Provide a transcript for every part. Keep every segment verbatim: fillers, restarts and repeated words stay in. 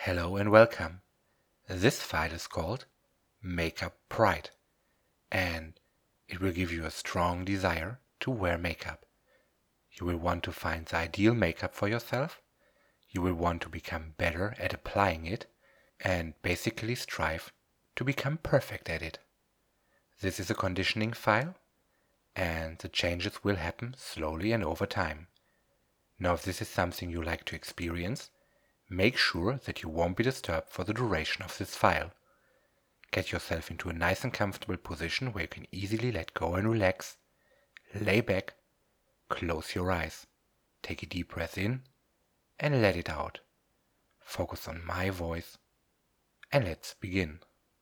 Hello and welcome. This file is called Makeup Pride, and it will give you a strong desire to wear makeup. You will want to find the ideal makeup for yourself. You will want to become better at applying it and basically strive to become perfect at it. This is a conditioning file, and the changes will happen slowly and over time. Now, if this is something you like to experience, make sure that you won't be disturbed for the duration of this file. Get yourself into a nice and comfortable position where you can easily let go and relax. Lay back, close your eyes, take a deep breath in and let it out. Focus on my voice and let's begin.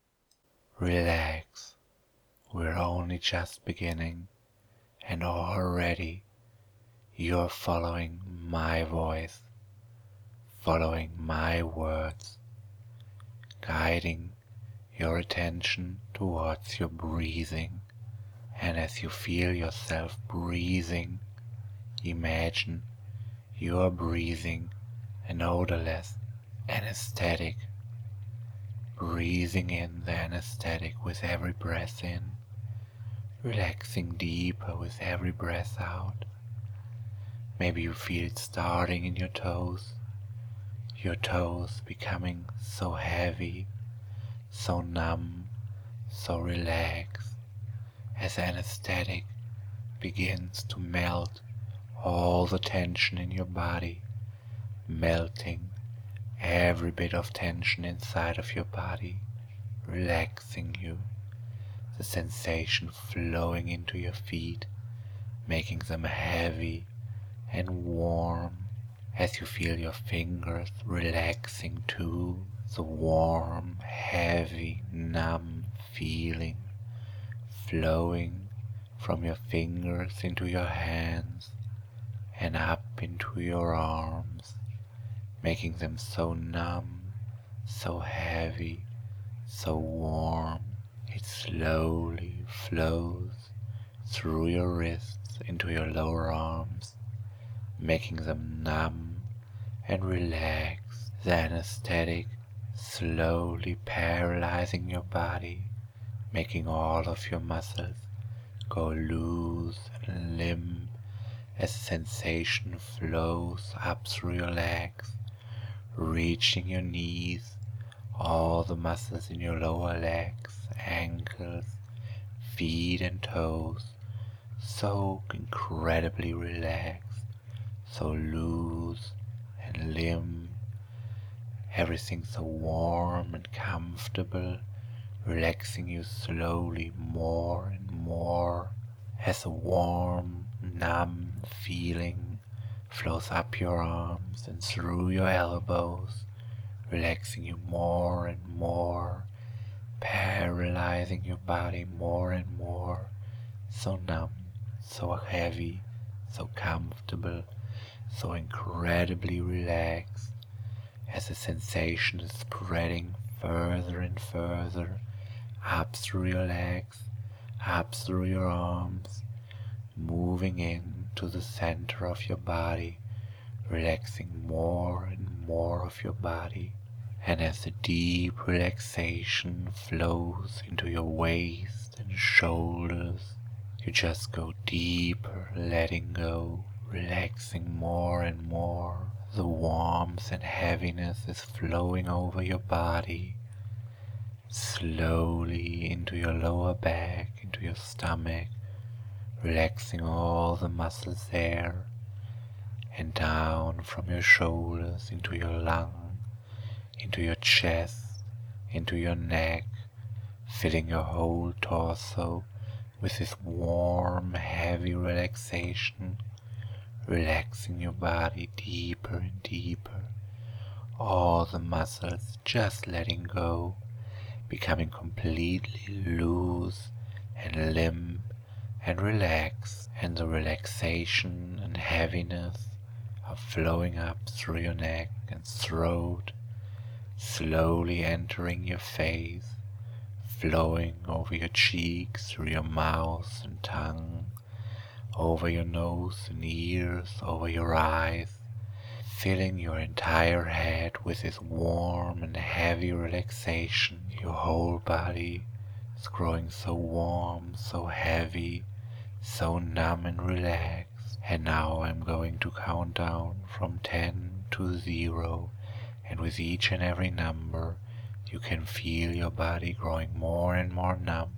Relax. We're only just beginning, and already you're following my voice, following my words, guiding your attention towards your breathing. And as you feel yourself breathing, imagine you are breathing an odorless anesthetic, breathing in the anesthetic with every breath in, relaxing deeper with every breath out. Maybe you feel it starting in your toes, your toes becoming so heavy, so numb, so relaxed, as anesthetic begins to melt all the tension in your body, melting every bit of tension inside of your body, relaxing you, the sensation flowing into your feet, making them heavy and warm, as you feel your fingers relaxing too, the warm, heavy, numb feeling flowing from your fingers into your hands and up into your arms, making them so numb, so heavy, so warm. It slowly flows through your wrists into your lower arms, making them numb and relaxed. The anesthetic slowly paralyzing your body, making all of your muscles go loose and limp as the sensation flows up through your legs, reaching your knees, all the muscles in your lower legs, ankles, feet and toes, so incredibly relaxed, so loose and limp, everything so warm and comfortable, relaxing you slowly more and more as a warm, numb feeling flows up your arms and through your elbows, relaxing you more and more, paralyzing your body more and more, so numb, so heavy, so comfortable, so incredibly relaxed, as the sensation is spreading further and further, up through your legs, up through your arms, moving in to the center of your body, relaxing more and more of your body. And as the deep relaxation flows into your waist and shoulders, you just go deeper, letting go, relaxing more and more. The warmth and heaviness is flowing over your body, slowly into your lower back, into your stomach, relaxing all the muscles there, and down from your shoulders into your lung, into your chest, into your neck, filling your whole torso with this warm, heavy relaxation, relaxing your body deeper and deeper, all the muscles just letting go, becoming completely loose and limp and relaxed, and the relaxation and heaviness are flowing up through your neck and throat, slowly entering your face, flowing over your cheeks, through your mouth and tongue, over your nose and ears, over your eyes, filling your entire head with this warm and heavy relaxation. Your whole body is growing so warm, so heavy, so numb and relaxed. And now I'm going to count down from ten to zero, and with each and every number you can feel your body growing more and more numb,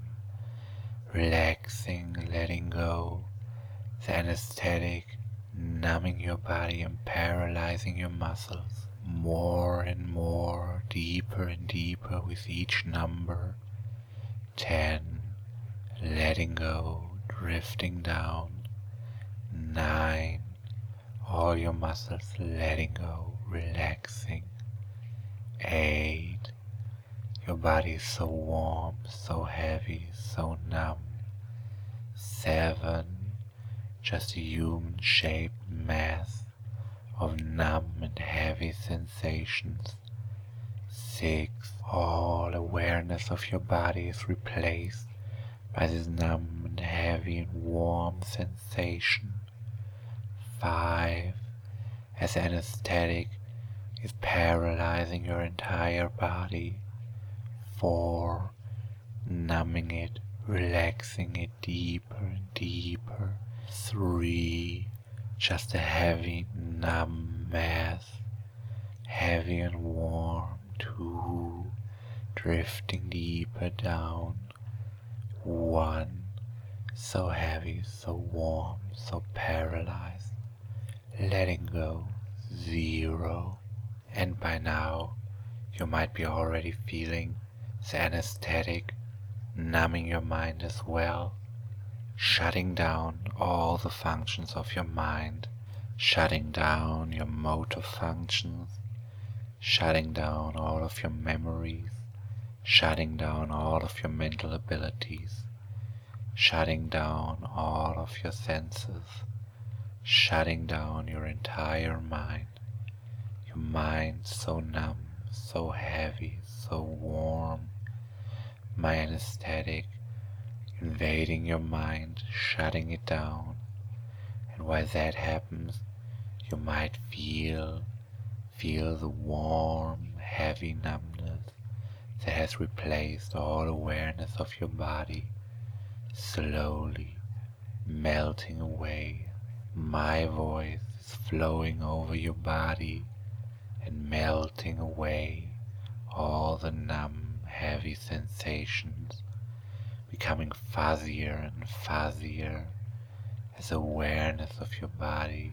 relaxing, letting go, the anesthetic numbing your body and paralyzing your muscles more and more, deeper and deeper with each number. ten, letting go, drifting down. nine, all your muscles letting go, relaxing. eight, your body is so warm, so heavy, so numb. seven, just a human-shaped mass of numb and heavy sensations. six, all awareness of your body is replaced by this numb and heavy and warm sensation. five, as anesthetic is paralyzing your entire body. four, numbing it, relaxing it deeper and deeper. three, just a heavy, numb mass, heavy and warm. two, drifting deeper down. one, so heavy, so warm, so paralyzed, letting go. zero, and by now you might be already feeling the anesthetic numbing your mind as well, shutting down all the functions of your mind, shutting down your motor functions, shutting down all of your memories, shutting down all of your mental abilities, shutting down all of your senses, shutting down your entire mind. Your mind so numb, so heavy, so warm. My anesthetic invading your mind, shutting it down. And while that happens, you might feel, feel the warm, heavy numbness that has replaced all awareness of your body, slowly melting away. My voice is flowing over your body and melting away all the numb, heavy sensations, becoming fuzzier and fuzzier as awareness of your body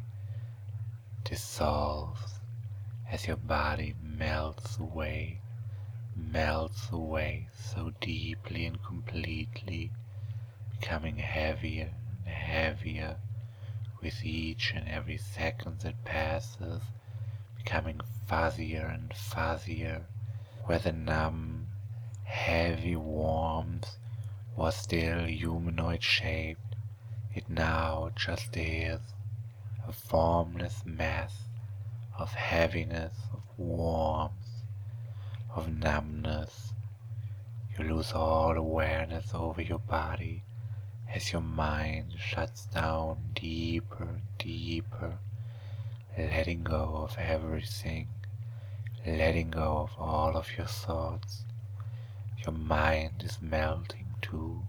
dissolves, as your body melts away, melts away so deeply and completely, becoming heavier and heavier with each and every second that passes, becoming fuzzier and fuzzier, where the numb, heavy warmth was still humanoid shaped, it now just is a formless mass of heaviness, of warmth, of numbness. You lose all awareness over your body as your mind shuts down deeper and deeper, letting go of everything, letting go of all of your thoughts. Your mind is melting too.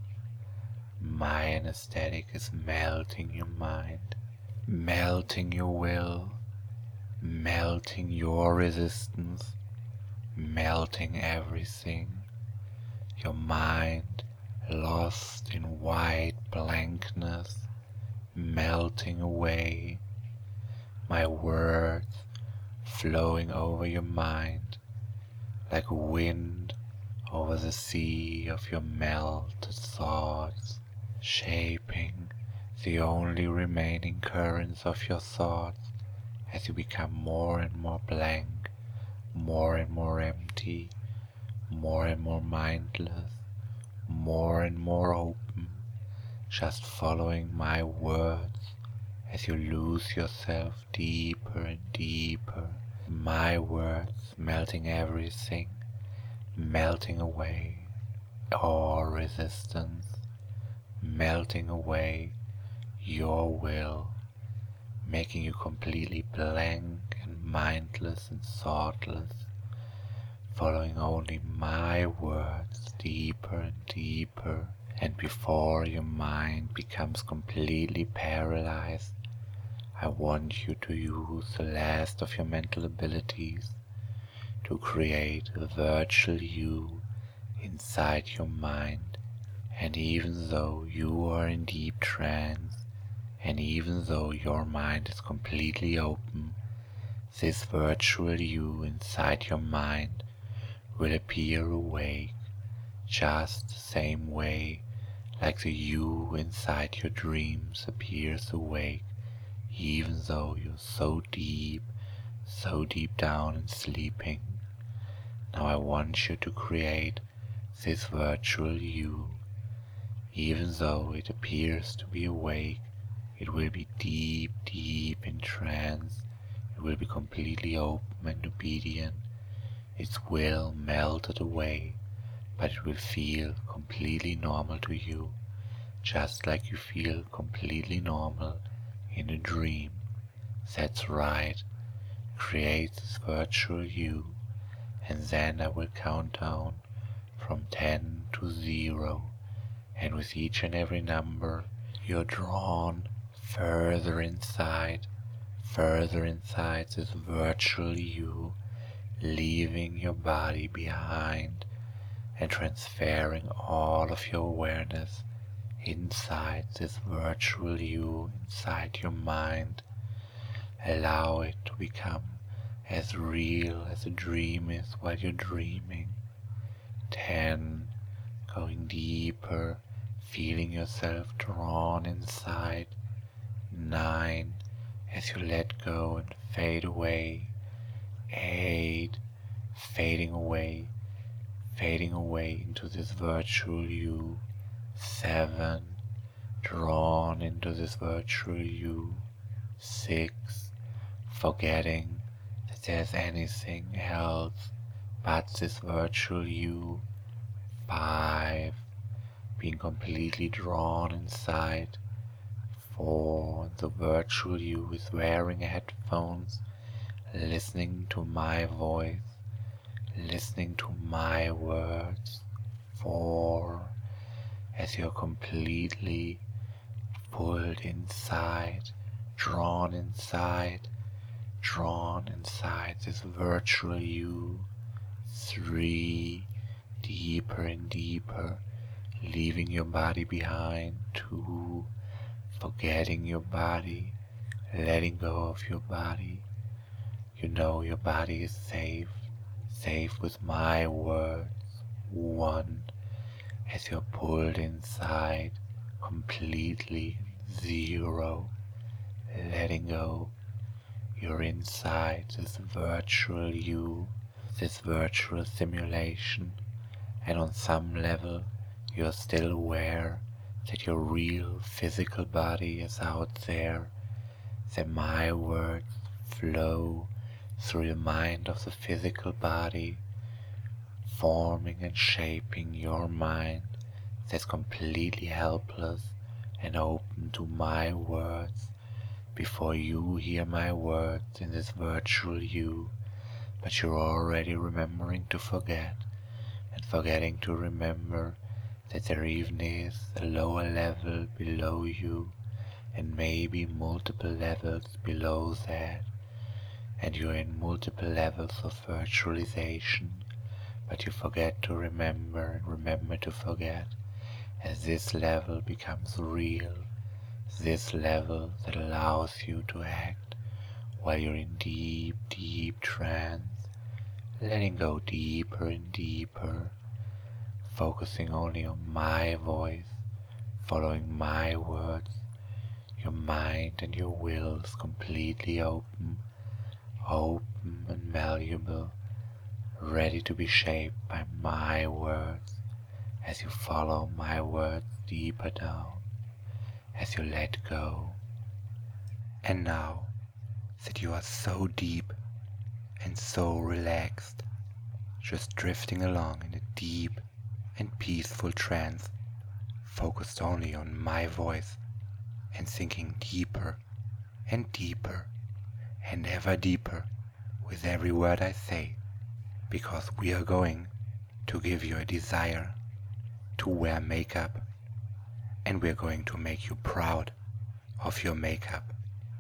My anesthetic is melting your mind, melting your will, melting your resistance, melting everything. Your mind lost in white blankness, melting away. My words flowing over your mind like wind over the sea of your melted thoughts, shaping the only remaining currents of your thoughts as you become more and more blank, more and more empty, more and more mindless, more and more open, just following my words as you lose yourself deeper and deeper. My words melting everything, melting away all resistance, melting away your will, making you completely blank and mindless and thoughtless, following only my words deeper and deeper. And before your mind becomes completely paralyzed, I want you to use the last of your mental abilities to create a virtual you inside your mind. And even though you are in deep trance, and even though your mind is completely open, this virtual you inside your mind will appear awake, just the same way like the you inside your dreams appears awake, even though you're so deep, so deep down and sleeping. Now I want you to create this virtual you. Even though it appears to be awake, it will be deep, deep in trance. It will be completely open and obedient. Its will melted away, but it will feel completely normal to you, just like you feel completely normal in a dream. That's right. Create this virtual you, and then I will count down from ten to zero, and with each and every number you're drawn further inside, further inside this virtual you, leaving your body behind and transferring all of your awareness inside this virtual you, inside your mind. Allow it to become as real as a dream is while you're dreaming. Ten, going deeper, feeling yourself drawn inside. Nine, as you let go and fade away. Eight, fading away, fading away into this virtual you. Seven, drawn into this virtual you. Six, forgetting that there's anything else but this virtual you. Five, being completely drawn inside. Four, the virtual you is wearing headphones, listening to my voice, listening to my words. Four, as you're completely pulled inside, drawn inside, drawn inside this virtual you. Three, deeper and deeper, leaving your body behind. Two, forgetting your body, letting go of your body. You know your body is safe, safe with my words. One, as you're pulled inside, completely. Zero, letting go. You're inside this virtual you, this virtual simulation, and on some level you're still aware that your real physical body is out there, that my words flow through the mind of the physical body, forming and shaping your mind that's completely helpless and open to my words. Before you hear my words in this virtual you, but you're already remembering to forget, and forgetting to remember that there even is a lower level below you, and maybe multiple levels below that, and you're in multiple levels of virtualization, but you forget to remember and remember to forget. As this level becomes real, this level that allows you to act while you're in deep, deep trance, letting go deeper and deeper, focusing only on my voice, following my words, your mind and your will is completely open, open and malleable, ready to be shaped by my words as you follow my words deeper down, as you let go. And now that you are so deep and so relaxed, just drifting along in a deep and peaceful trance, focused only on my voice and sinking deeper and deeper and ever deeper with every word I say, because we are going to give you a desire to wear makeup, and we're going to make you proud of your makeup,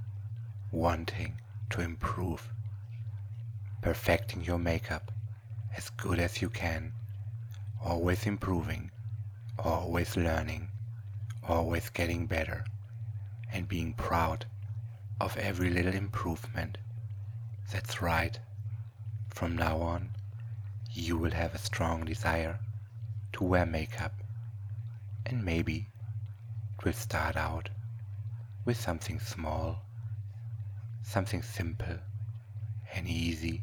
wanting to improve, perfecting your makeup as good as you can, always improving, always learning, always getting better, and being proud of every little improvement. That's right. From now on, you will have a strong desire to wear makeup, and maybe it will start out with something small, something simple and easy,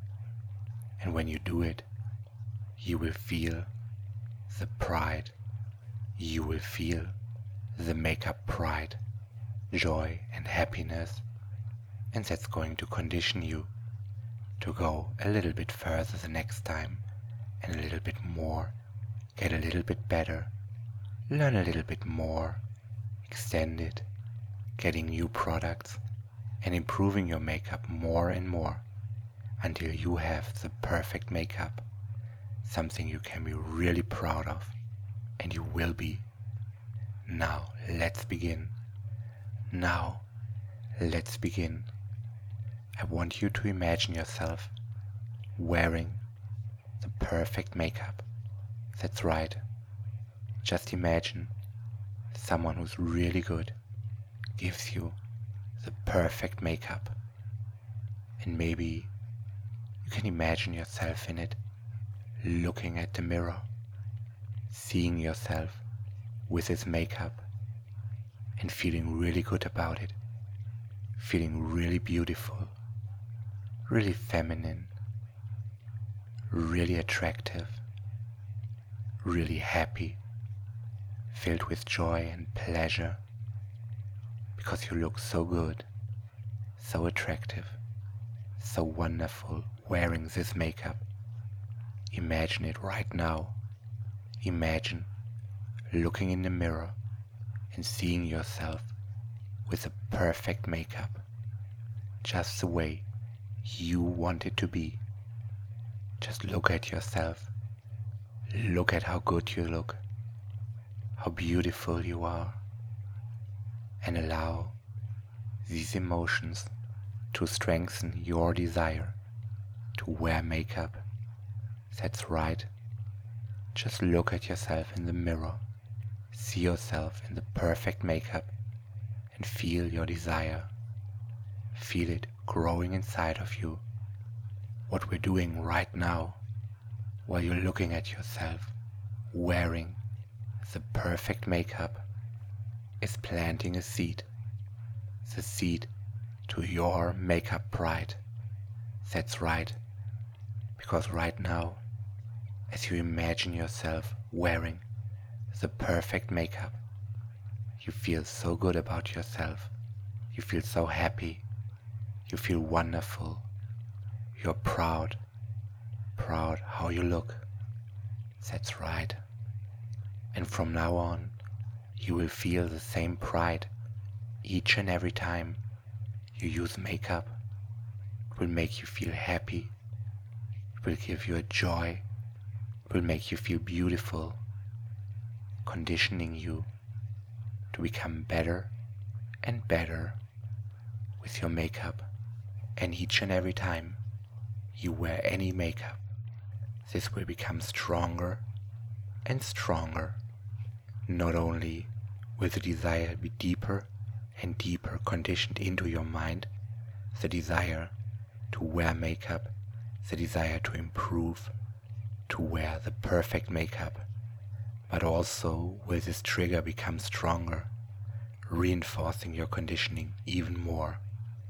and when you do it, you will feel the pride, you will feel the makeup pride, joy and happiness, and that's going to condition you to go a little bit further the next time, and a little bit more, get a little bit better, learn a little bit more, extend it, getting new products and improving your makeup more and more until you have the perfect makeup, something you can be really proud of, and you will be. Now let's begin. Now let's begin. I want you to imagine yourself wearing the perfect makeup. That's right. Just imagine someone who's really good gives you the perfect makeup. And maybe you can imagine yourself in it, looking at the mirror, seeing yourself with this makeup and feeling really good about it, feeling really beautiful, really feminine, really attractive, really happy, filled with joy and pleasure, because you look so good, so attractive, so wonderful wearing this makeup. Imagine it right now. Imagine looking in the mirror and seeing yourself with the perfect makeup, just the way you want it to be. Just look at yourself. Look at how good you look, how beautiful you are, and allow these emotions to strengthen your desire to wear makeup. That's right. Just look at yourself in the mirror, see yourself in the perfect makeup, and feel your desire. Feel it growing inside of you. What we're doing right now, while you're looking at yourself wearing the perfect makeup, is planting a seed. The seed to your makeup pride. That's right. Because right now, as you imagine yourself wearing the perfect makeup, you feel so good about yourself. You feel so happy. You feel wonderful. You're proud. Proud how you look. That's right. And from now on, you will feel the same pride each and every time you use makeup. It will make you feel happy. It will give you a joy. It will make you feel beautiful, conditioning you to become better and better with your makeup. And each and every time you wear any makeup, this will become stronger and stronger. Not only will the desire be deeper and deeper conditioned into your mind, the desire to wear makeup, the desire to improve, to wear the perfect makeup, but also will this trigger become stronger, reinforcing your conditioning even more.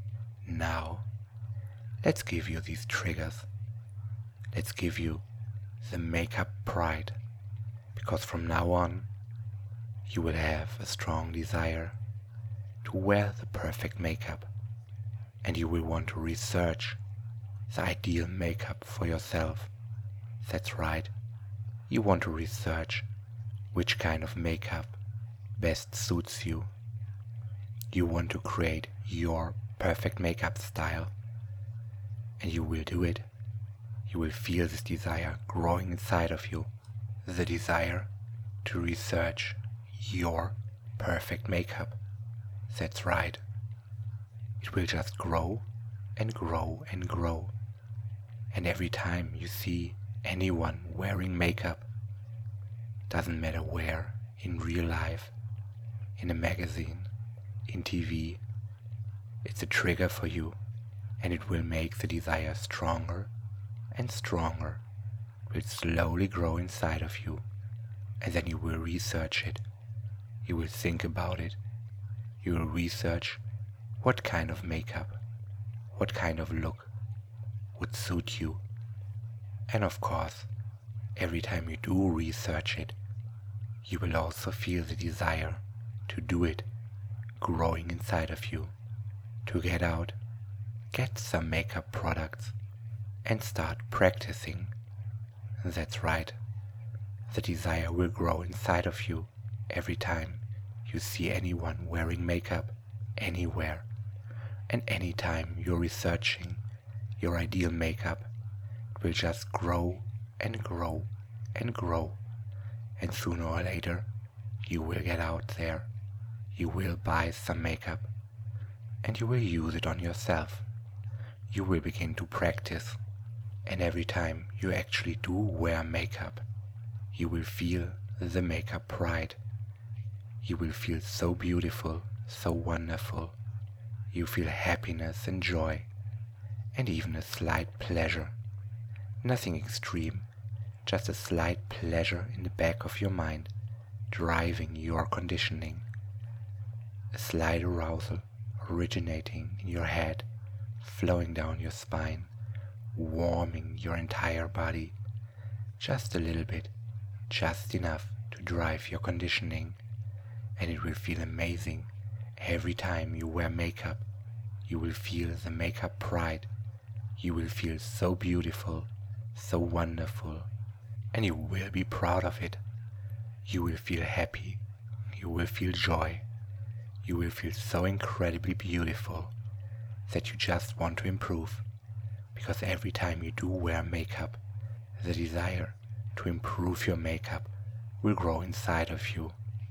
Now, let's give you these triggers. Let's give you the makeup pride, because from now on, you will have a strong desire to wear the perfect makeup, and you will want to research the ideal makeup for yourself. That's right, you want to research which kind of makeup best suits you. You want to create your perfect makeup style. And you will do it. You will feel this desire growing inside of you, the desire to research your perfect makeup. That's right. It will just grow and grow and grow. And every time you see anyone wearing makeup, doesn't matter where, in real life, in a magazine, in T V, it's a trigger for you, and it will make the desire stronger and stronger. It will slowly grow inside of you, and then you will research it. You will think about it. You will research what kind of makeup, what kind of look would suit you. And of course, every time you do research it, you will also feel the desire to do it growing inside of you, to get out, get some makeup products, and start practicing. That's right. The desire will grow inside of you every time you see anyone wearing makeup anywhere, and anytime you're researching your ideal makeup, it will just grow and grow and grow, and sooner or later you will get out there, you will buy some makeup, and you will use it on yourself. You will begin to practice, and every time you actually do wear makeup, you will feel the makeup pride. You will feel so beautiful, so wonderful. You feel happiness and joy, and even a slight pleasure. Nothing extreme, just a slight pleasure in the back of your mind, driving your conditioning. A slight arousal originating in your head, flowing down your spine, warming your entire body, just a little bit, just enough to drive your conditioning. And it will feel amazing. Every time you wear makeup, you will feel the makeup pride. You will feel so beautiful, so wonderful, and you will be proud of it. You will feel happy. You will feel joy. You will feel so incredibly beautiful that you just want to improve. Because every time you do wear makeup, the desire to improve your makeup will grow inside of you.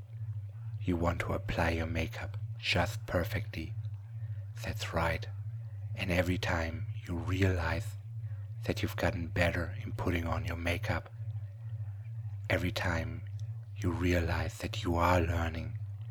You want to apply your makeup just perfectly. That's right. And every time you realize that you've gotten better in putting on your makeup, every time you realize that you are learning,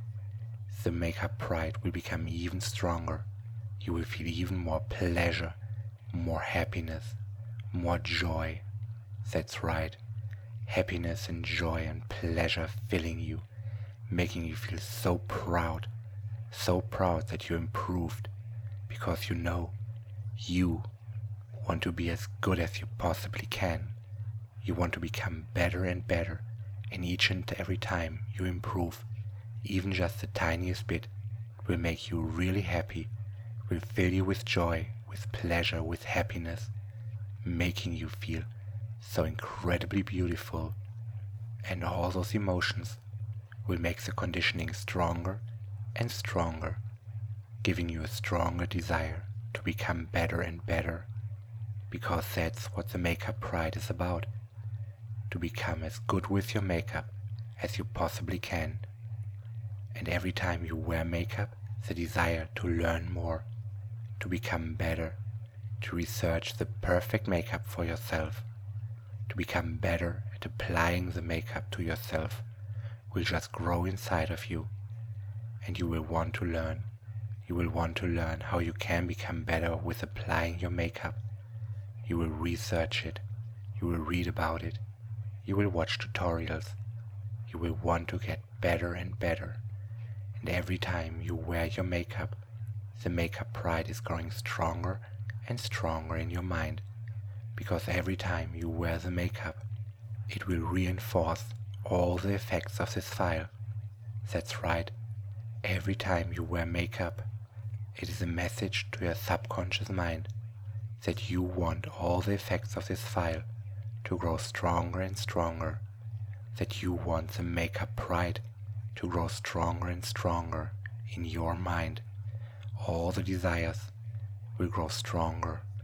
the makeup pride will become even stronger. You will feel even more pleasure, more happiness, more joy. That's right. Happiness and joy and pleasure filling you, making you feel so proud, so proud that you improved, because you know you want to be as good as you possibly can. You want to become better and better, and each and every time you improve, even just the tiniest bit, will make you really happy, will fill you with joy, with pleasure, with happiness, making you feel so incredibly beautiful. And all those emotions will make the conditioning stronger and stronger, giving you a stronger desire to become better and better, because that's what the makeup pride is about, to become as good with your makeup as you possibly can. And every time you wear makeup, the desire to learn more, to become better, to research the perfect makeup for yourself, to become better at applying the makeup to yourself, will just grow inside of you, and you will want to learn. You will want to learn how you can become better with applying your makeup. You will research it. You will read about it. You will watch tutorials. You will want to get better and better. And every time you wear your makeup, the makeup pride is growing stronger and stronger in your mind, because every time you wear the makeup, it will reinforce all the effects of this file. That's right. Every time you wear makeup, it is a message to your subconscious mind that you want all the effects of this file to grow stronger and stronger, that you want the makeup pride to grow stronger and stronger in your mind. All the desires will grow stronger,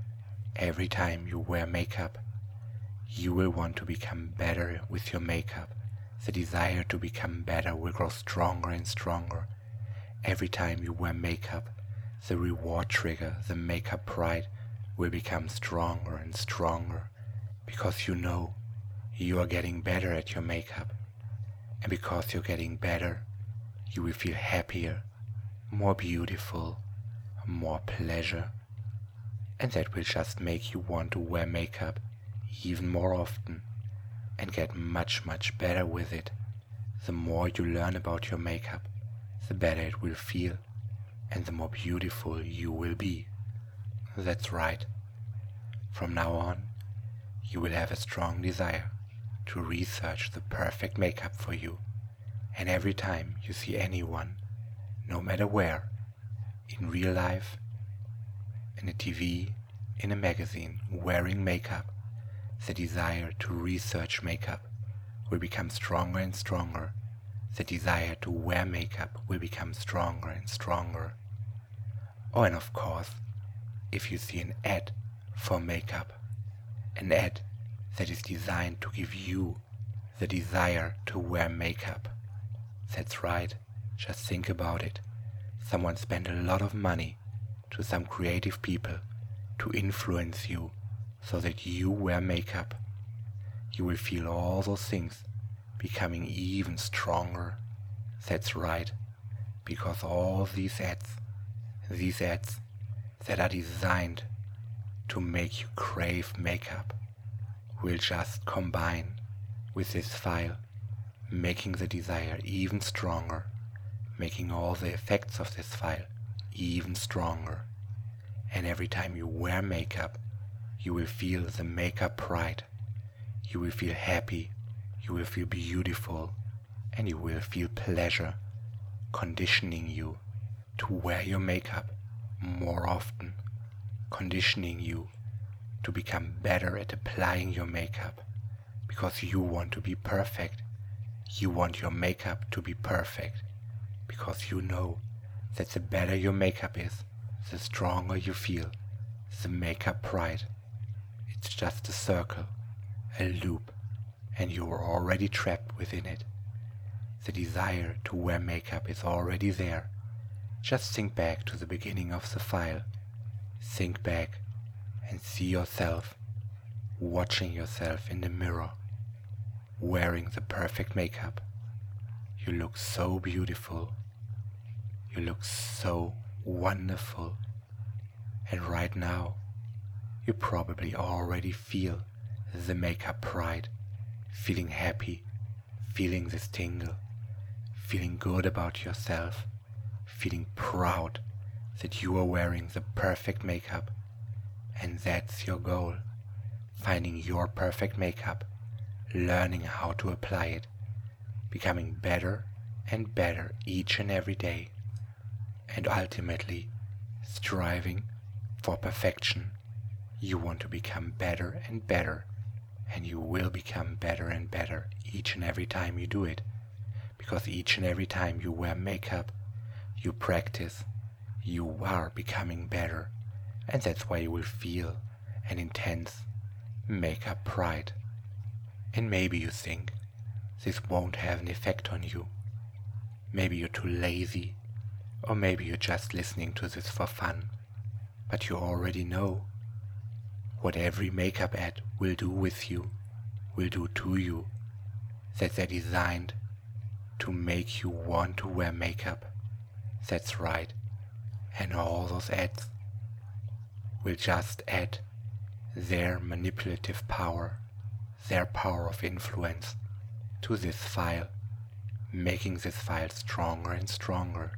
Every time you wear makeup, you will want to become better with your makeup. The desire to become better will grow stronger and stronger. Every time you wear makeup, the reward trigger, the makeup pride, will become stronger and stronger, because you know you are getting better at your makeup. And because you're getting better, you will feel happier, more beautiful, more pleasure. And that will just make you want to wear makeup even more often and get much, much better with it. The more you learn about your makeup, the better it will feel and the more beautiful you will be. That's right. From now on, you will have a strong desire to research the perfect makeup for you. And every time you see anyone, no matter where, in real life, in a T V, in a magazine, wearing makeup, the desire to research makeup will become stronger and stronger. The desire to wear makeup will become stronger and stronger. Oh, and of course, if you see an ad for makeup, an ad that is designed to give you the desire to wear makeup. That's right, just think about it. Someone spent a lot of money to some creative people to influence you so that you wear makeup. You will feel all those things becoming even stronger. That's right, because all these ads, these ads that are designed to make you crave makeup will just combine with this file, making the desire even stronger, making all the effects of this file even stronger. And every time you wear makeup, you will feel the makeup pride. You will feel happy, you will feel beautiful, and you will feel pleasure, conditioning you to wear your makeup more often, conditioning you to become better at applying your makeup, because you want to be perfect. You want your makeup to be perfect, because you know that the better your makeup is, the stronger you feel the makeup pride. It's just a circle, a loop, and you are already trapped within it. The desire to wear makeup is already there. Just think back to the beginning of the file. Think back and see yourself, watching yourself in the mirror, wearing the perfect makeup. You look so beautiful. You look so wonderful. And right now, you probably already feel the makeup pride, feeling happy, feeling this tingle, feeling good about yourself, feeling proud that you are wearing the perfect makeup. And that's your goal, finding your perfect makeup, learning how to apply it, becoming better and better each and every day, and ultimately striving for perfection. You want to become better and better, and you will become better and better each and every time you do it, because each and every time you wear makeup, you practice, you are becoming better, and that's why you will feel an intense makeup pride. And maybe you think this won't have an effect on you. Maybe you're too lazy, or maybe you're just listening to this for fun, but you already know what every makeup ad will do with you, will do to you, that they're designed to make you want to wear makeup. That's right, and all those ads will just add their manipulative power, their power of influence to this file, making this file stronger and stronger.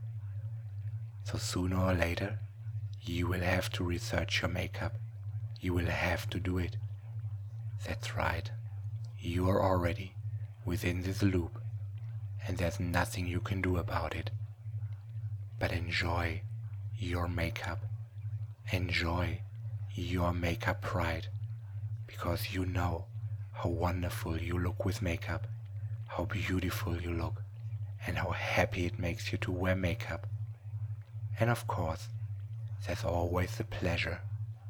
So sooner or later, you will have to research your makeup. You will have to do it. That's right. You are already within this loop, and there's nothing you can do about it. But enjoy your makeup. Enjoy your makeup pride, because you know how wonderful you look with makeup, how beautiful you look, and how happy it makes you to wear makeup. And of course, there's always the pleasure,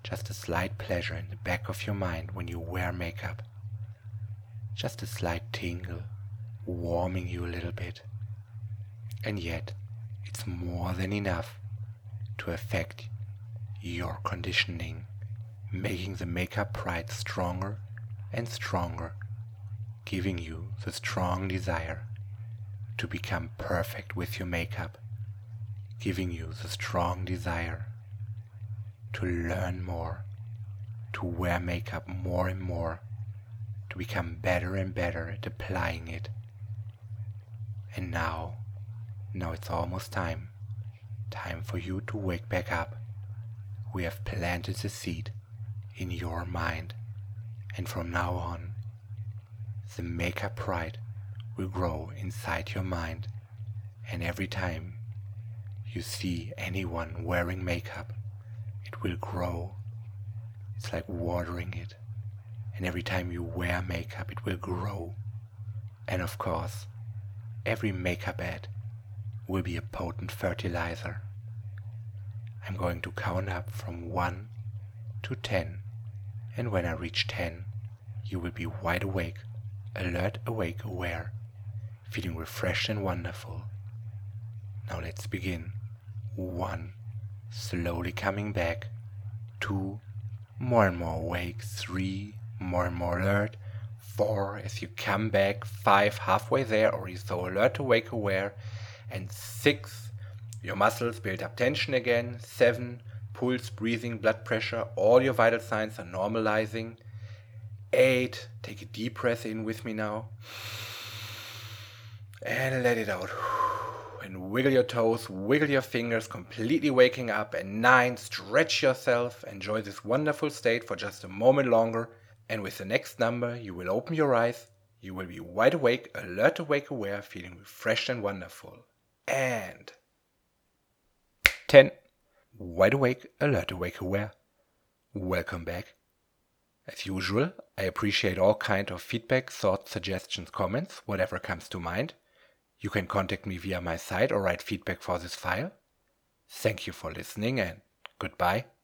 Just a slight pleasure in the back of your mind when you wear makeup. Just a slight tingle, warming you a little bit. And yet, it's more than enough to affect your conditioning, making the makeup pride stronger and stronger, giving you the strong desire to become perfect with your makeup, giving you the strong desire to learn more, to wear makeup more and more, to become better and better at applying it. And now, now it's almost time, time for you to wake back up. We have planted the seed in your mind, and from now on, the makeup pride will grow inside your mind, and every time you see anyone wearing makeup, it will grow. It's like watering it, and every time you wear makeup, it will grow. And of course, every makeup ad will be a potent fertilizer. I'm going to count up from one to ten, and when I reach ten, you will be wide awake, alert, awake, aware, feeling refreshed and wonderful. Now let's begin. One, slowly coming back. Two, more and more awake. Three, more and more alert. Four, as you come back. Five, halfway there, or you're so alert, awake, aware. And six, your muscles build up tension again. Seven, pulse, breathing, blood pressure, all your vital signs are normalizing. Eight, take a deep breath in with me now. And let it out. And wiggle your toes, wiggle your fingers, completely waking up. And nine, stretch yourself. Enjoy this wonderful state for just a moment longer. And with the next number, you will open your eyes. You will be wide awake, alert, awake, aware, feeling refreshed and wonderful. And ten, wide awake, alert, awake, aware. Welcome back. As usual, I appreciate all kind of feedback, thoughts, suggestions, comments, whatever comes to mind. You can contact me via my site or write feedback for this file. Thank you for listening and goodbye.